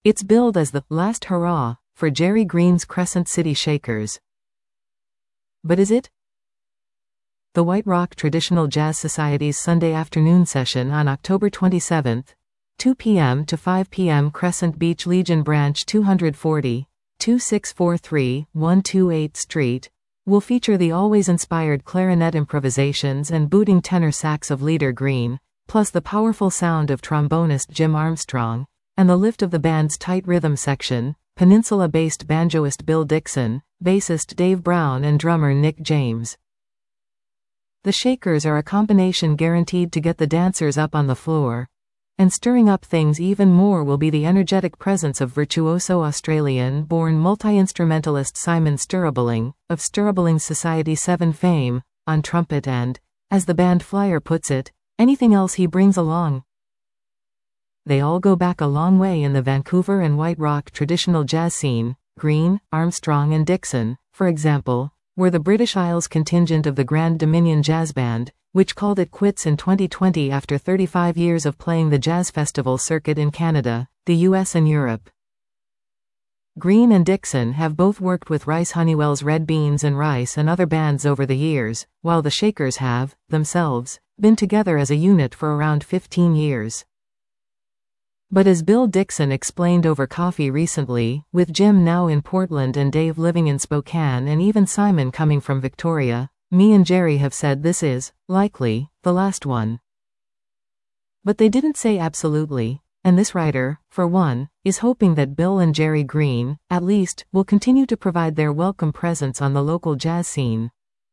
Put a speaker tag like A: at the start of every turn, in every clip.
A: It's billed as the last hurrah for Jerry Green's Crescent City Shakers. But is it? The White Rock Traditional Jazz Society's Sunday afternoon session on October 27, 2 p.m. to 5 p.m. Crescent Beach Legion Branch 240, 2643 128 Street, will feature the always-inspired clarinet improvisations and booting tenor sax of leader Green, plus the powerful sound of trombonist Jim Armstrong, and the lift of the band's tight rhythm section, Peninsula-based banjoist Bill Dixon, bassist Dave Brown and drummer Nick James. The Shakers are a combination guaranteed to get the dancers up on the floor. And stirring up things even more will be the energetic presence of virtuoso Australian-born multi-instrumentalist Simon Stirrabilling, of Stirrabilling Society 7 fame, on trumpet and, as the band flyer puts it, anything else he brings along. They all go back a long way in the Vancouver and White Rock traditional jazz scene. Green, Armstrong and Dixon, for example, were the British Isles contingent of the Grand Dominion Jazz Band, which called it quits in 2020 after 35 years of playing the jazz festival circuit in Canada, the US and Europe. Green and Dixon have both worked with Rice Honeywell's Red Beans and Rice and other bands over the years, while the Shakers have, themselves, been together as a unit for around 15 years. But as Bill Dixon explained over coffee recently, with Jim now in Portland and Dave living in Spokane and even Simon coming from Victoria, me and Jerry have said this is, likely, the last one. But they didn't say absolutely, and this writer, for one, is hoping that Bill and Jerry Green, at least, will continue to provide their welcome presence on the local jazz scene.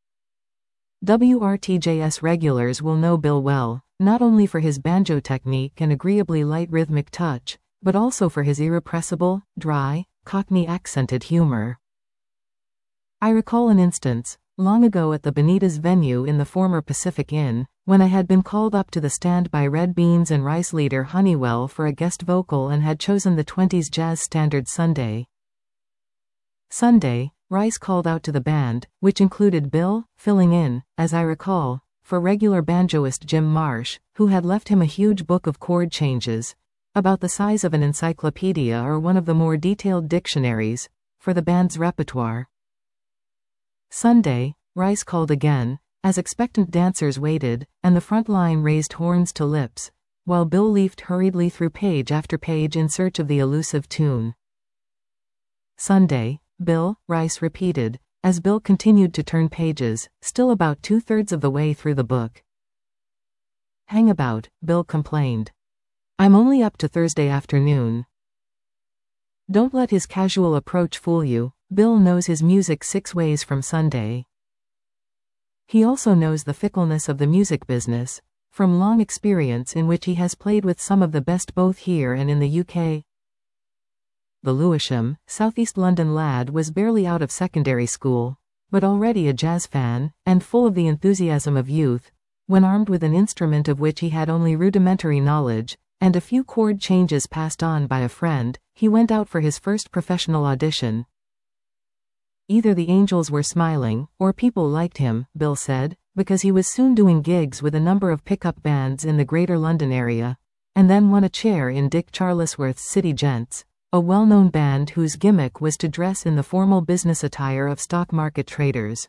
A: WRTJS regulars will know Bill well, not only for his banjo technique and agreeably light rhythmic touch, but also for his irrepressible, dry, Cockney-accented humor. I recall an instance, long ago at the Benitez venue in the former Pacific Inn, when I had been called up to the stand by Red Beans and Rice leader Honeywell for a guest vocal and had chosen the 20s jazz standard Sunday. Rice called out to the band, which included Bill, filling in, as I recall, for regular banjoist Jim Marsh, who had left him a huge book of chord changes, about the size of an encyclopedia or one of the more detailed dictionaries, for the band's repertoire. Sunday, Rice called again, as expectant dancers waited, and the front line raised horns to lips, while Bill leafed hurriedly through page after page in search of the elusive tune. Sunday, Bill, Rice repeated, as Bill continued to turn pages, still about 2/3 of the way through the book. Hang about, Bill complained. I'm only up to Thursday afternoon. Don't let his casual approach fool you. Bill knows his music 6 ways from Sunday. He also knows the fickleness of the music business, from long experience in which he has played with some of the best both here and in the UK. The Lewisham, southeast London lad was barely out of secondary school, but already a jazz fan, and full of the enthusiasm of youth, when armed with an instrument of which he had only rudimentary knowledge, and a few chord changes passed on by a friend, he went out for his first professional audition. Either the angels were smiling, or people liked him, Bill said, because he was soon doing gigs with a number of pickup bands in the Greater London area, and then won a chair in Dick Charlesworth's City Gents, a well-known band whose gimmick was to dress in the formal business attire of stock market traders.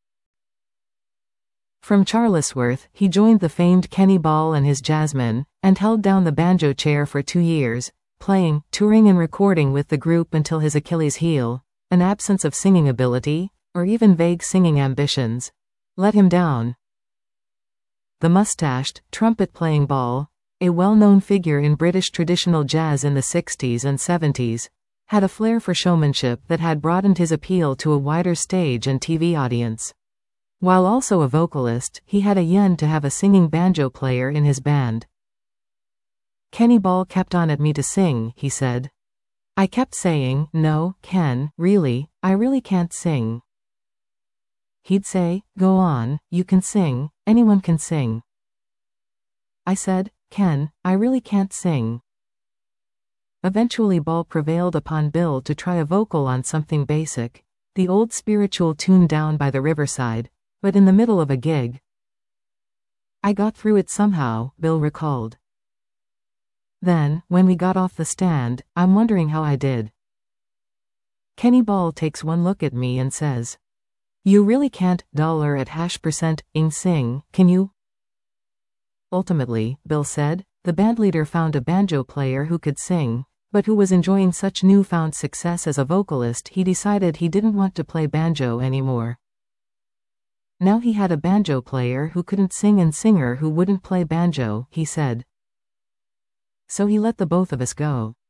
A: From Charlesworth, he joined the famed Kenny Ball and his Jazzmen, and held down the banjo chair for 2 years, playing, touring and recording with the group until his Achilles heel, an absence of singing ability, or even vague singing ambitions, let him down. The mustached, trumpet-playing Ball, a well-known figure in British traditional jazz in the 60s and 70s, had a flair for showmanship that had broadened his appeal to a wider stage and TV audience. While also a vocalist, he had a yen to have a singing banjo player in his band. Kenny Ball kept on at me to sing, he said. I kept saying, no, Ken, really, I really can't sing. He'd say, go on, you can sing, anyone can sing. I said, Ken, I really can't sing. Eventually Ball prevailed upon Bill to try a vocal on something basic, the old spiritual tune Down by the Riverside, but in the middle of a gig. I got through it somehow, Bill recalled. Then, when we got off the stand, I'm wondering how I did. Kenny Ball takes one look at me and says, "You really can't $%ing sing, can you?" Ultimately, Bill said, the bandleader found a banjo player who could sing, but who was enjoying such newfound success as a vocalist he decided he didn't want to play banjo anymore. Now he had a banjo player who couldn't sing and singer who wouldn't play banjo, he said. So he let the both of us go.